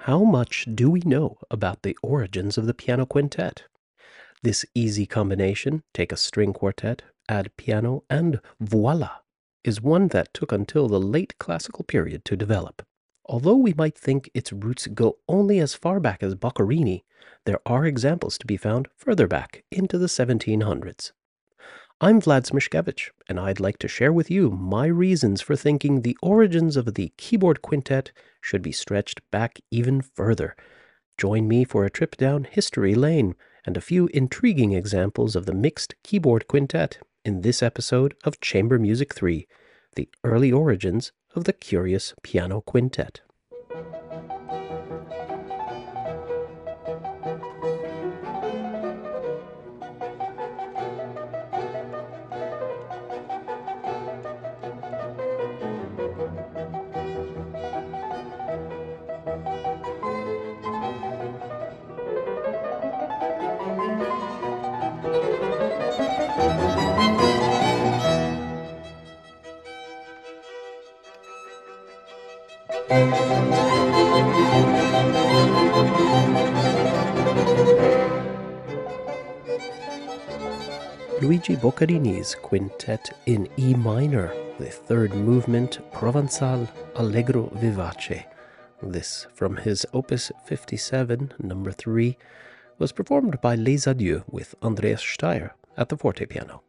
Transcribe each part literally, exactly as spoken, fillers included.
How much do we know about the origins of the piano quintet? This easy combination, take a string quartet, add piano, and voila, is one that took until the late classical period to develop. Although we might think its roots go only as far back as Boccherini, there are examples to be found further back into the seventeen hundreds. I'm Vlad Smishkevich, and I'd like to share with you my reasons for thinking the origins of the keyboard quintet should be stretched back even further. Join me for a trip down history lane and a few intriguing examples of the mixed keyboard quintet in this episode of Chamber Music three, the early origins of the curious piano quintet. Luigi Boccherini's Quintet in E minor, the third movement Provençal Allegro Vivace. This, from his Opus fifty-seven, number three, was performed by Les Adieux with Andreas Steyr at the forte piano.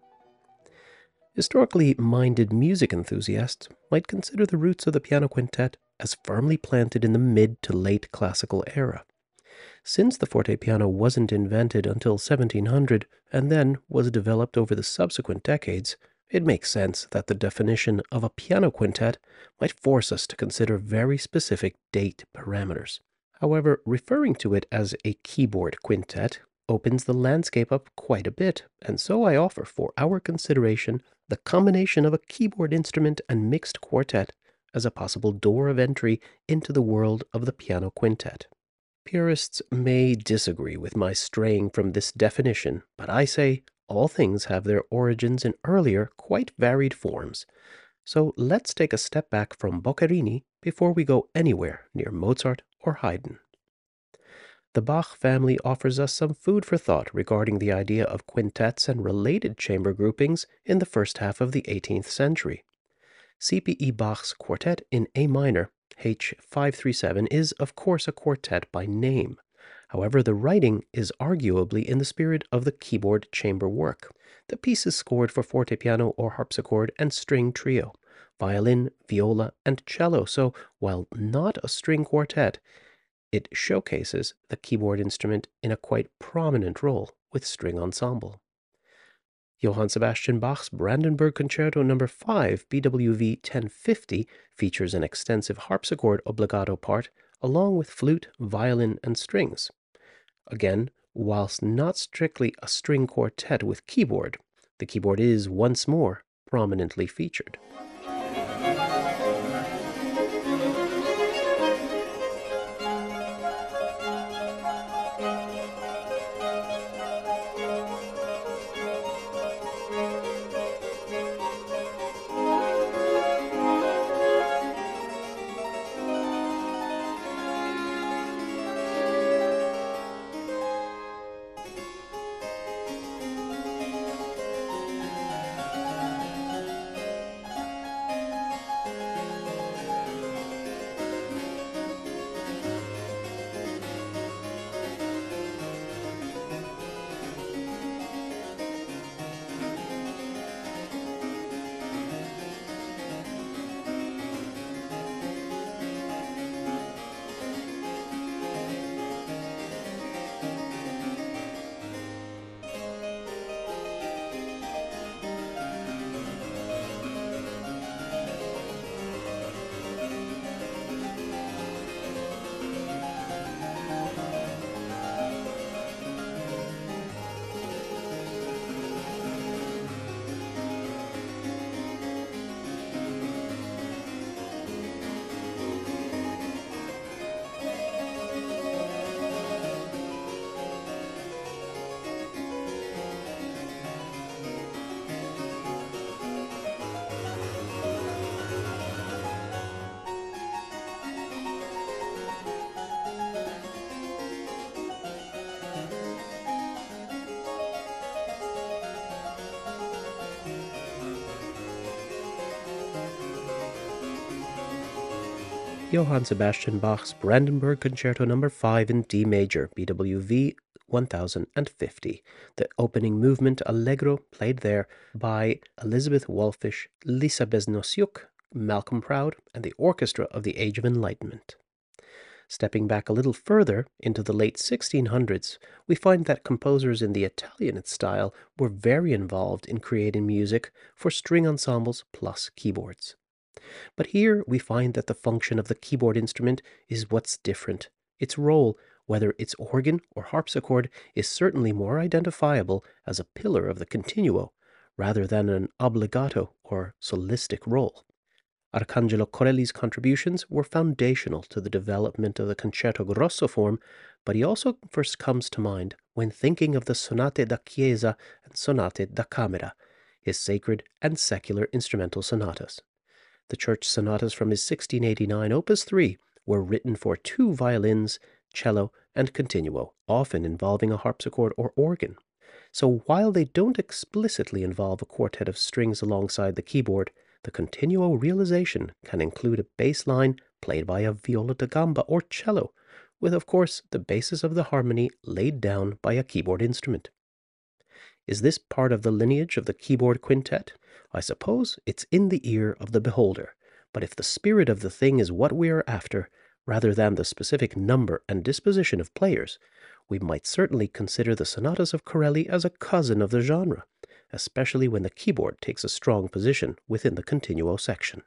Historically minded music enthusiasts might consider the roots of the piano quintet as firmly planted in the mid to late classical era. Since the forte piano wasn't invented until seventeen hundred and then was developed over the subsequent decades, it makes sense that the definition of a piano quintet might force us to consider very specific date parameters. However, referring to it as a keyboard quintet opens the landscape up quite a bit, and so I offer for our consideration the combination of a keyboard instrument and mixed quartet as a possible door of entry into the world of the piano quintet. Purists may disagree with my straying from this definition, but I say all things have their origins in earlier, quite varied forms. So let's take a step back from Boccherini before we go anywhere near Mozart or Haydn. The Bach family offers us some food for thought regarding the idea of quintets and related chamber groupings in the first half of the eighteenth century. C P E Bach's Quartet in A minor, H five thirty-seven, is of course a quartet by name. However, the writing is arguably in the spirit of the keyboard chamber work. The piece is scored for forte piano or harpsichord and string trio, violin, viola, and cello, so while not a string quartet, it showcases the keyboard instrument in a quite prominent role with string ensemble. Johann Sebastian Bach's Brandenburg Concerto number five, B W V ten fifty, features an extensive harpsichord obbligato part, along with flute, violin, and strings. Again, whilst not strictly a string quartet with keyboard, the keyboard is once more prominently featured. Johann Sebastian Bach's Brandenburg Concerto number five in D major, B W V one thousand fifty. The opening movement, Allegro, played there by Elizabeth Wolfish, Lisa Besnosiuk, Malcolm Proud, and the Orchestra of the Age of Enlightenment. Stepping back a little further into the late sixteen hundreds, we find that composers in the Italian style were very involved in creating music for string ensembles plus keyboards. But here we find that the function of the keyboard instrument is what's different. Its role, whether it's organ or harpsichord, is certainly more identifiable as a pillar of the continuo, rather than an obbligato or solistic role. Arcangelo Corelli's contributions were foundational to the development of the concerto grosso form, but he also first comes to mind when thinking of the sonate da chiesa and sonate da camera, his sacred and secular instrumental sonatas. The church sonatas from his sixteen eighty-nine Opus three were written for two violins, cello, and continuo, often involving a harpsichord or organ. So while they don't explicitly involve a quartet of strings alongside the keyboard, the continuo realization can include a bass line played by a viola da gamba or cello, with, of course, the basis of the harmony laid down by a keyboard instrument. Is this part of the lineage of the keyboard quintet? I suppose it's in the ear of the beholder, but if the spirit of the thing is what we are after, rather than the specific number and disposition of players, we might certainly consider the sonatas of Corelli as a cousin of the genre, especially when the keyboard takes a strong position within the continuo section.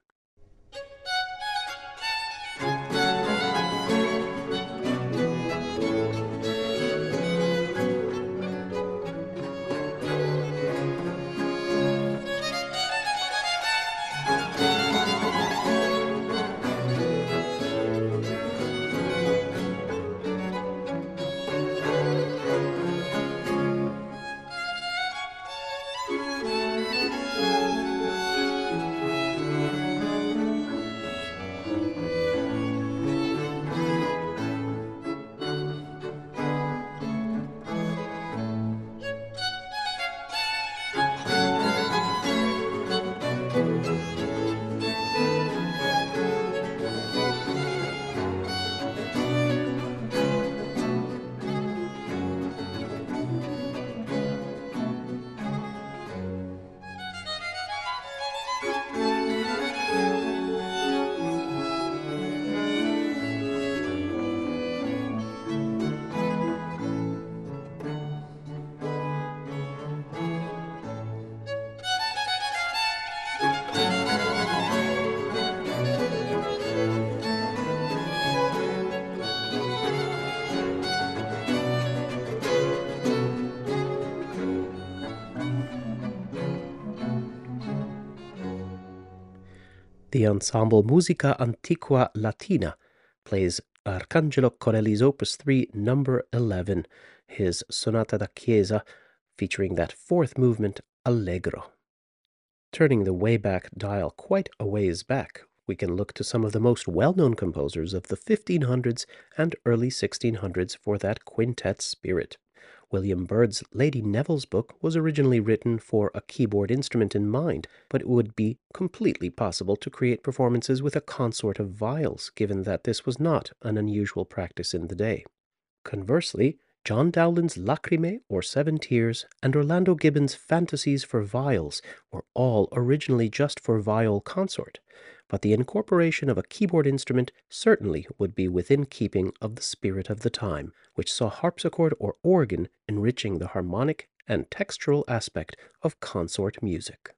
The ensemble Musica Antiqua Latina plays Arcangelo Corelli's Opus three, number eleven, his Sonata da Chiesa, featuring that fourth movement, Allegro. Turning the Wayback Dial quite a ways back, we can look to some of the most well-known composers of the fifteen hundreds and early sixteen hundreds for that quintet spirit. William Byrd's Lady Neville's book was originally written for a keyboard instrument in mind, but it would be completely possible to create performances with a consort of viols, given that this was not an unusual practice in the day. Conversely, John Dowland's Lacrimae, or Seven Tears, and Orlando Gibbon's Fantasies for Viols were all originally just for viol consort, but the incorporation of a keyboard instrument certainly would be within keeping of the spirit of the time, which saw harpsichord or organ enriching the harmonic and textural aspect of consort music.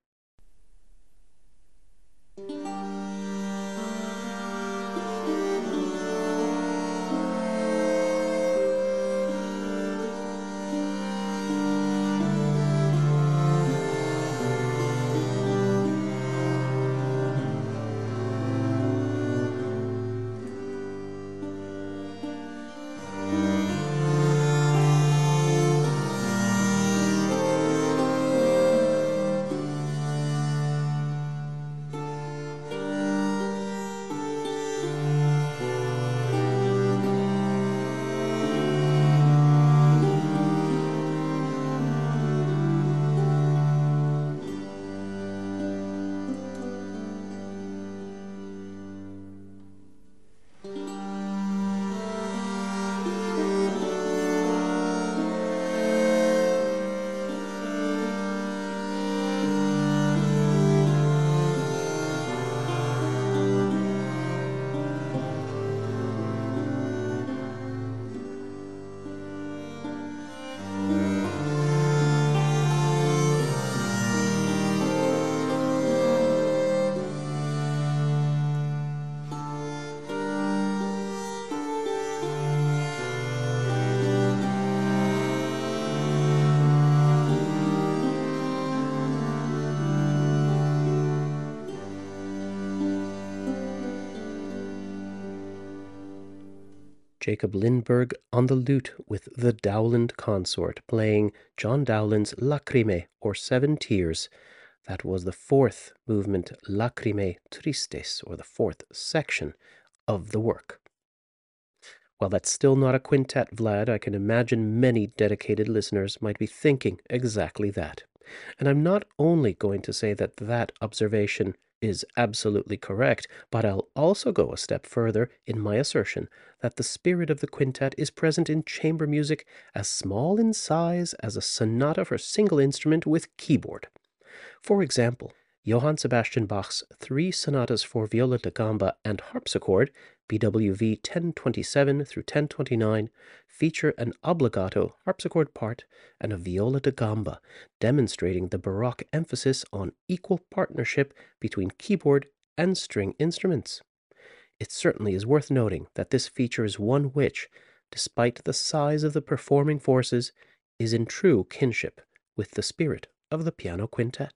Jacob Lindberg on the lute with the Dowland Consort, playing John Dowland's Lacrime, or Seven Tears. That was the fourth movement, Lacrimae Tristes, or the fourth section of the work. While that's still not a quintet, Vlad, I can imagine many dedicated listeners might be thinking exactly that. And I'm not only going to say that that observation is absolutely correct, but I'll also go a step further in my assertion that the spirit of the quintet is present in chamber music as small in size as a sonata for single instrument with keyboard. For example, Johann Sebastian Bach's three sonatas for viola da gamba and harpsichord, B W V ten twenty-seven through ten twenty-nine, feature an obbligato harpsichord part and a viola da gamba, demonstrating the Baroque emphasis on equal partnership between keyboard and string instruments. It certainly is worth noting that this feature is one which, despite the size of the performing forces, is in true kinship with the spirit of the piano quintet.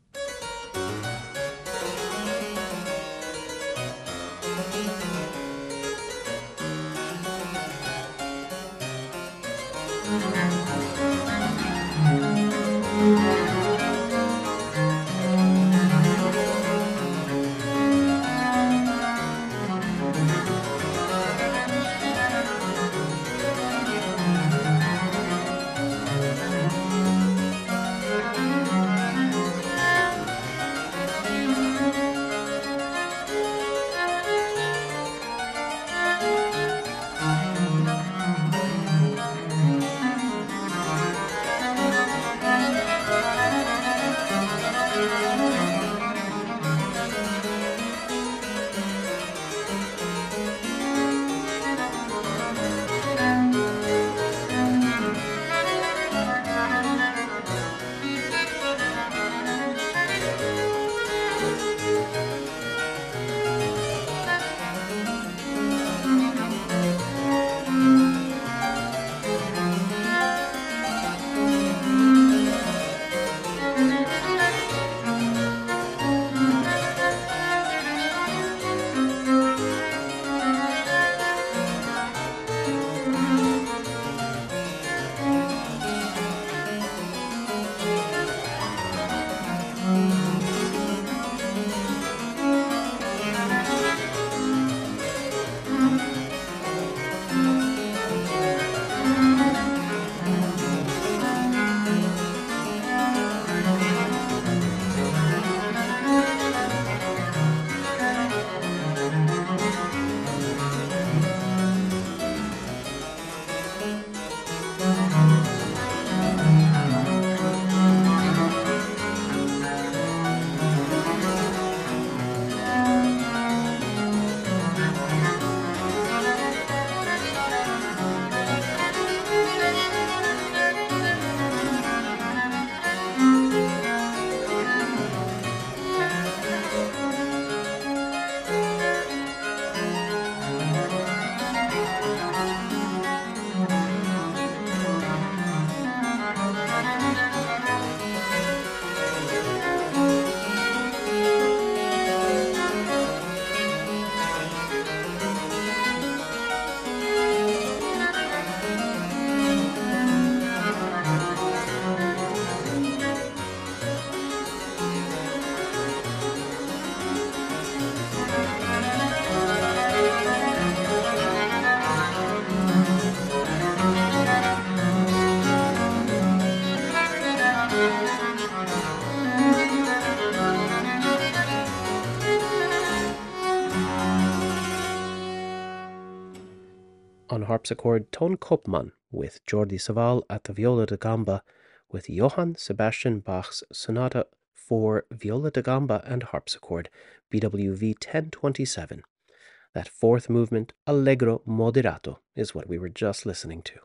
On harpsichord, Ton Koopman with Jordi Savall at the viola da gamba, with Johann Sebastian Bach's Sonata for viola da gamba and harpsichord, B W V ten twenty-seven. That fourth movement, Allegro moderato, is what we were just listening to.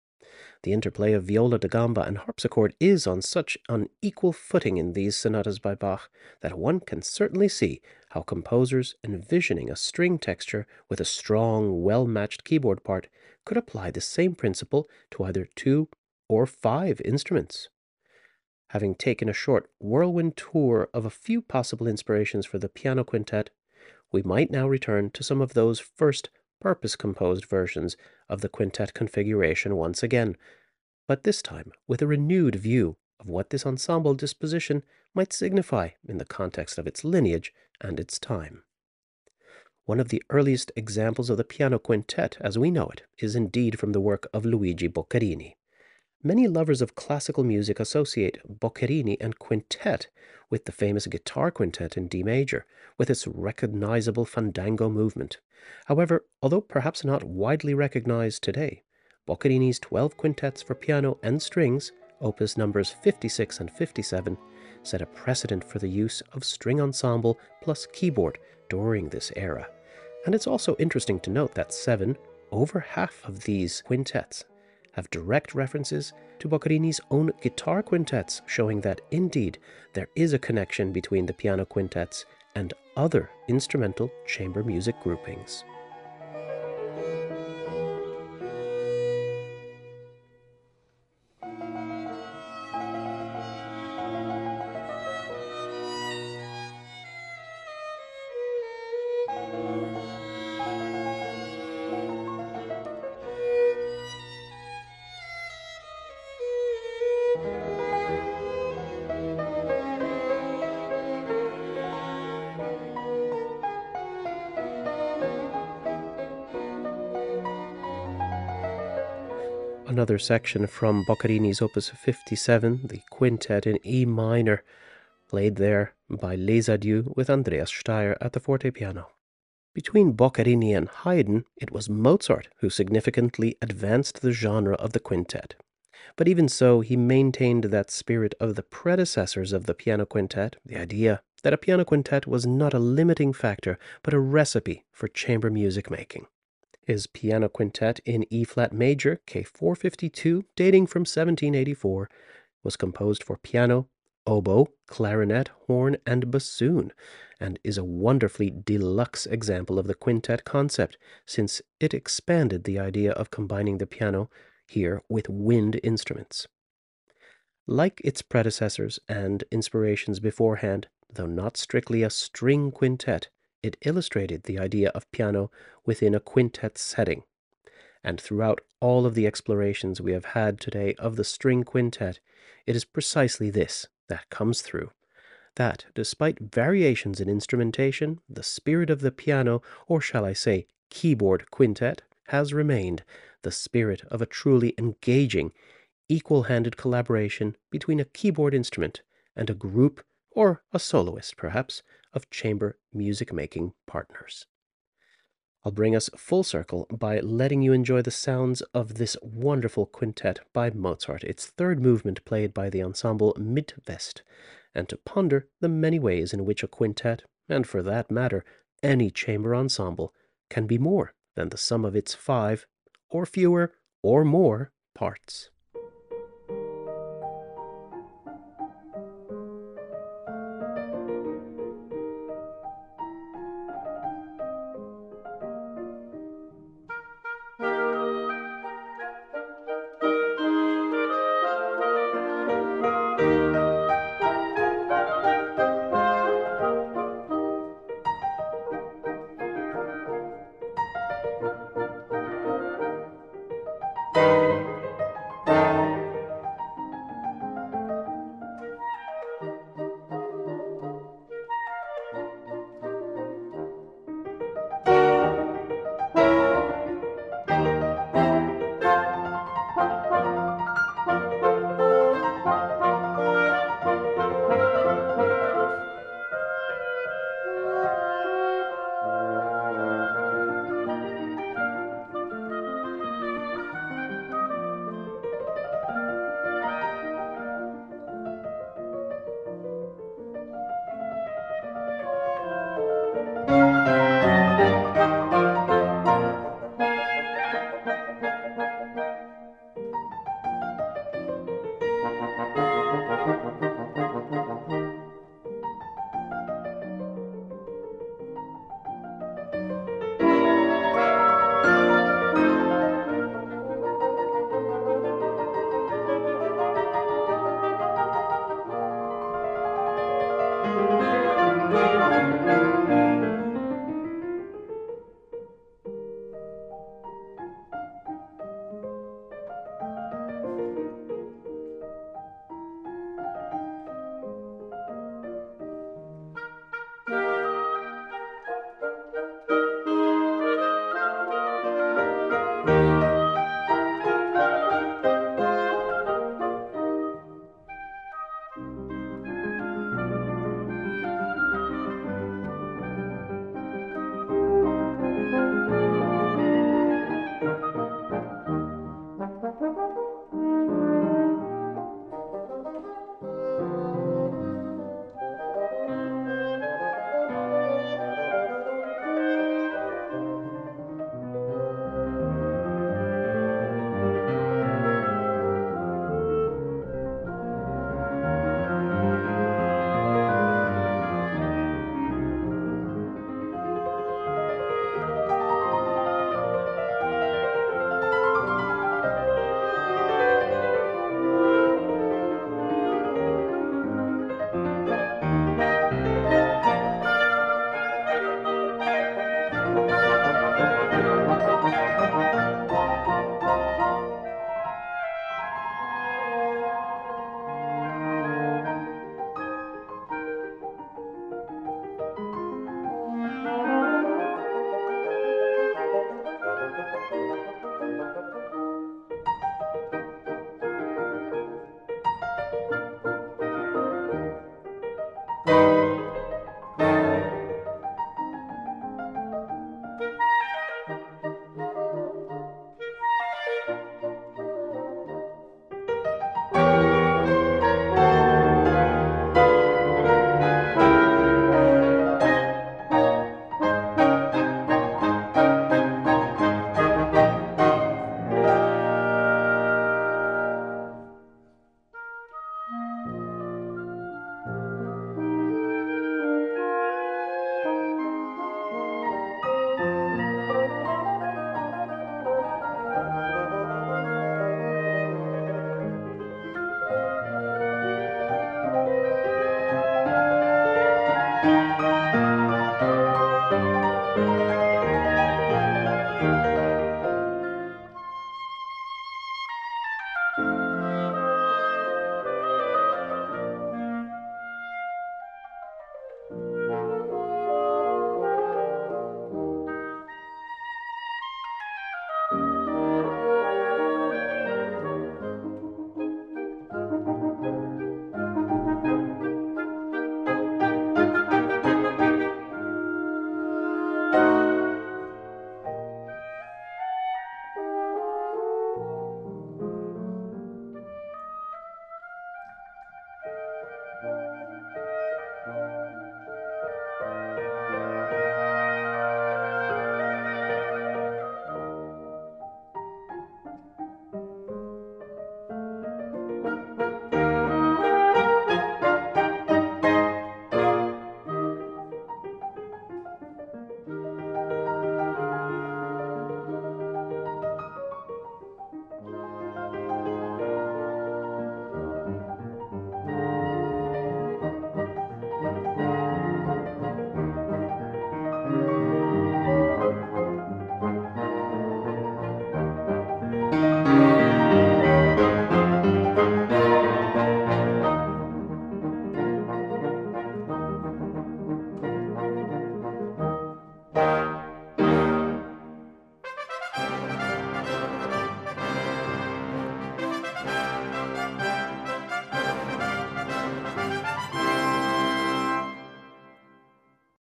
The interplay of viola da gamba and harpsichord is on such an equal footing in these sonatas by Bach that one can certainly see how composers envisioning a string texture with a strong, well-matched keyboard part could apply the same principle to either two or five instruments. Having taken a short whirlwind tour of a few possible inspirations for the piano quintet, we might now return to some of those first purpose-composed versions of the quintet configuration once again, but this time with a renewed view of what this ensemble disposition might signify in the context of its lineage and its time. One of the earliest examples of the piano quintet as we know it is indeed from the work of Luigi Boccherini. Many lovers of classical music associate Boccherini and quintet with the famous guitar quintet in D major, with its recognizable fandango movement. However, although perhaps not widely recognized today, Boccherini's twelve quintets for piano and strings, opus numbers fifty-six and fifty-seven, set a precedent for the use of string ensemble plus keyboard during this era. And it's also interesting to note that seven, over half of these quintets, have direct references to Boccherini's own guitar quintets, showing that indeed there is a connection between the piano quintets and other instrumental chamber music groupings. Another section from Boccherini's opus fifty-seven, the quintet in E minor, played there by Les Adieux with Andreas Steyr at the forte piano. Between Boccherini and Haydn, it was Mozart who significantly advanced the genre of the quintet. But even so, he maintained that spirit of the predecessors of the piano quintet, the idea that a piano quintet was not a limiting factor, but a recipe for chamber music making. His piano quintet in E-flat major, K four fifty-two, dating from seventeen eighty-four, was composed for piano, oboe, clarinet, horn, and bassoon, and is a wonderfully deluxe example of the quintet concept, since it expanded the idea of combining the piano here with wind instruments. Like its predecessors and inspirations beforehand, though not strictly a string quintet, it illustrated the idea of piano within a quintet setting. And throughout all of the explorations we have had today of the string quintet, it is precisely this that comes through. That, despite variations in instrumentation, the spirit of the piano, or shall I say keyboard quintet, has remained the spirit of a truly engaging, equal-handed collaboration between a keyboard instrument and a group, or a soloist perhaps, of chamber music-making partners. I'll bring us full circle by letting you enjoy the sounds of this wonderful quintet by Mozart, its third movement played by the ensemble Mit-West, and to ponder the many ways in which a quintet, and for that matter, any chamber ensemble, can be more than the sum of its five, or fewer, or more parts. you.